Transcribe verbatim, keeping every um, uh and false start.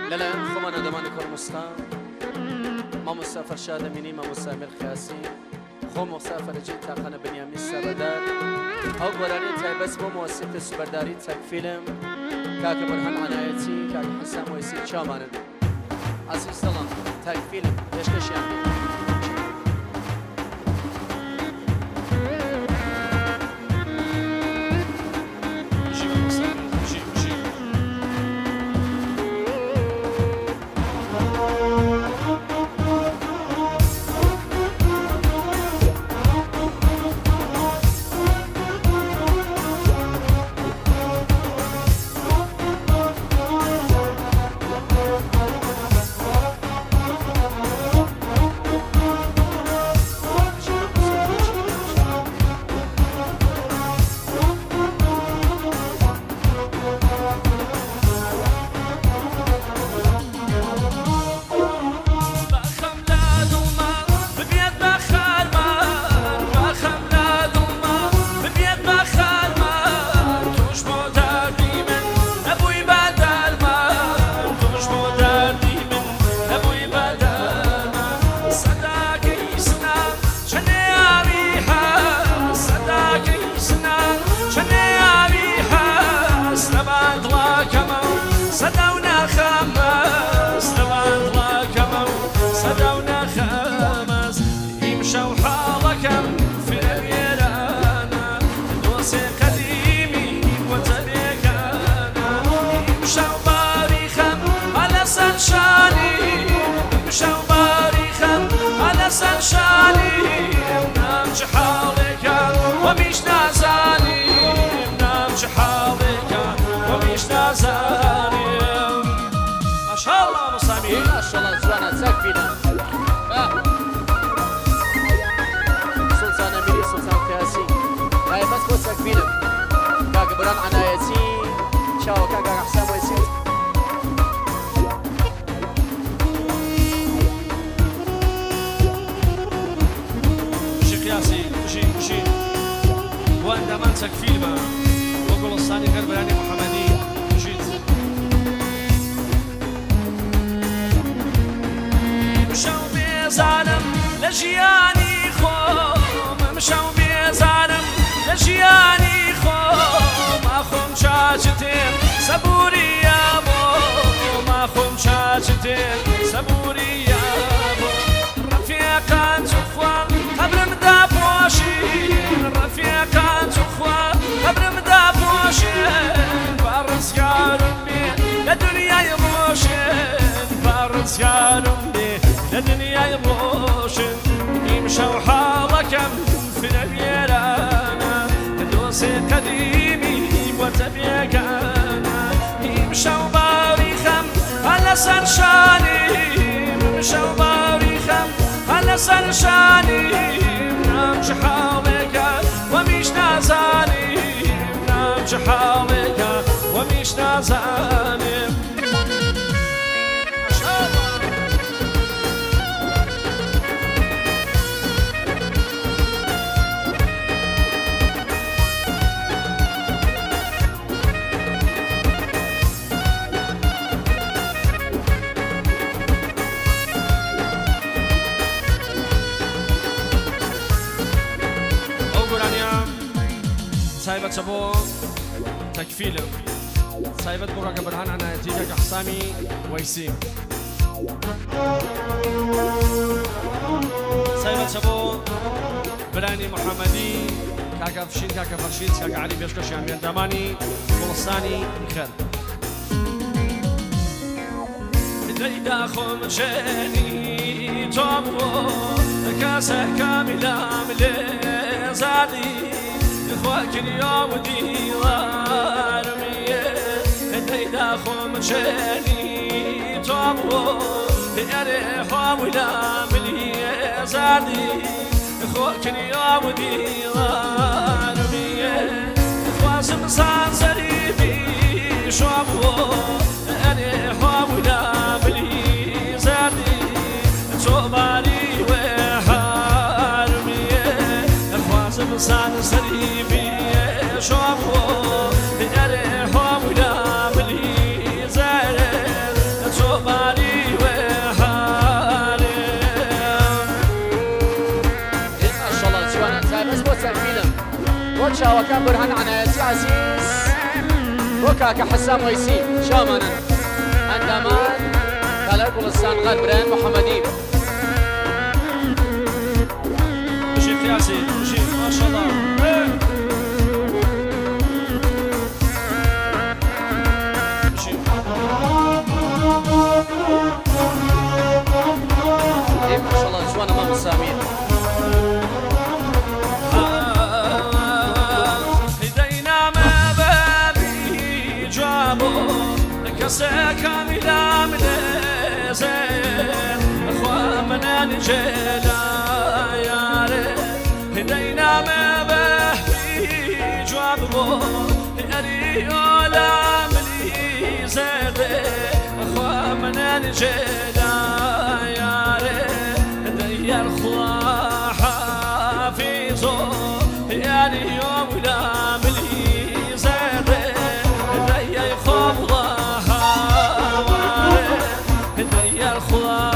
للا خمنا دماني كل مسخام ما مسافر شادة مني ما مسامر خاسي خو مسافر جيت تاخنا بنيامين السبدار أو قراني تاي بس بو موسيقى السبرداري تاك فيلم كاك برهان عنايتي كاك حسام ويسي شامانا عزيز سلام تاك فيلم ليش كشيان بران عنايتي شاو كاكا حسام ويسي شي قياسي شي شي وانت منسك فيلم وقول الصاني غربلاني محمدي جيت مشاو بيزعلم لجياني خوم مشاو بيزعلم لجياني خوم شاچتين صبوري يا بو ما خوم شاچتين صبوري يا بو رفيقان زخوا قبل مدافوشين رفيقان زخوا قبل مدافوشين بارس يا ربي لدنيا يموشين بارس يا ربي لدنيا يموشين يمشوا حالكم في نبيرانا دوسي قديمي وتبيكانا يمشوا باريخم على سرشاني يمشوا باريخم على سرشاني نامش حالك ومش نازاني نامش حالك ومش نازاني سايبت شبو تكفيلم سايبت بوكا برهان عنايتي كاكا حسامي ويسيم سايبت شبو براني محمدي كاكا فشين كاكا فرشيد كاكا علي بيشكش يعني داماني بولستاني خير ديدا خم شاني تومو كاسة كاملة ملي زادي إخوك اليوم ديوار مية ديدا خم شاني تومو يريحو ولا ملي زادي إخوك اليوم ديوار مية إخواسم صان زريبي شوفو يريحو ولا ملي زادي توباري وحارمي إخواسم صان زريبي شوفو يريحو ولا ملي زادي وەک چاوەکان بورهان عنایەتی عەزیز بۆ کاکە حەسام وەیسی شامانن ئەندامان کالای گوڵستان غەر برایان محەممەدی بشي قياسي بشي ما شاء الله بشي إيه ما شاء الله جوانا مام سامير هدينا ما بابي جابو كسا كاملا من زين اخوة منا نجينا يا ريت هدينا ما بابي جابو اريولا ملي زين اخوة منا نجينا يا ريت هدي الخوا حافظو يا اليوم ولا ملي زين هدي خوف ضحى هدي الخوا